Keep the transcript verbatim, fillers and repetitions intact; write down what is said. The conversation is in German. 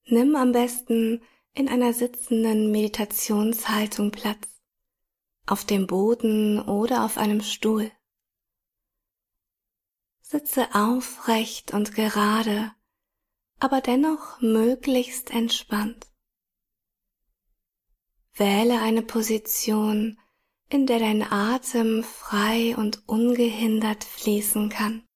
Nimm am besten in einer sitzenden Meditationshaltung Platz, auf dem Boden oder auf einem Stuhl. Sitze aufrecht und gerade, aber dennoch möglichst entspannt. Wähle eine Position, in der dein Atem frei und ungehindert fließen kann.